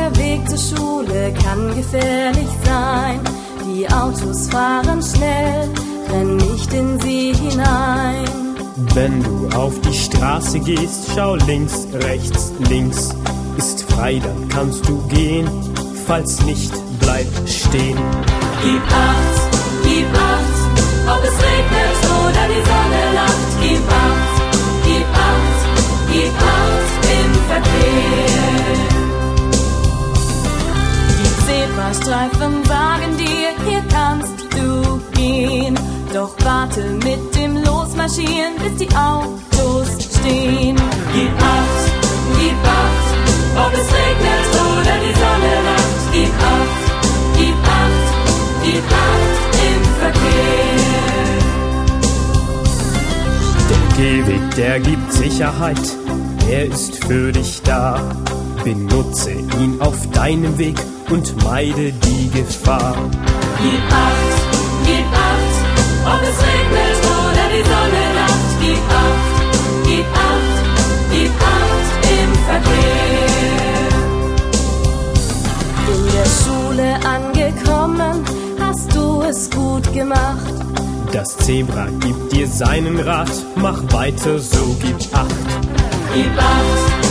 Der Weg zur Schule kann gefährlich sein. Die Autos fahren schnell, renn nicht in sie hinein. Wenn du auf die Straße gehst, schau links, rechts, links. Ist frei, dann kannst du gehen, falls nicht, bleib stehen. Gib Acht, ob es regnet oder die Sonne lacht. Gib Acht im Verkehr. Die Zebrastreifen sagen dir, hier kannst du gehen. Doch warte mit dem Losmarschieren, bis die Autos stehen. Gib Acht, ob es regnet oder die Sonne lacht. Gib Acht im Verkehr. Der Gehweg, der gibt Sicherheit, er ist für dich da. Benutze ihn auf deinem Weg und meide die Gefahr. Gib Acht, ob es regnet oder die Sonne lacht. Gib Acht im Verkehr. In der Schule angekommen, hast du es gut gemacht. Das Zebra gibt dir seinen Rat, mach weiter so, gib Acht. Gib Acht,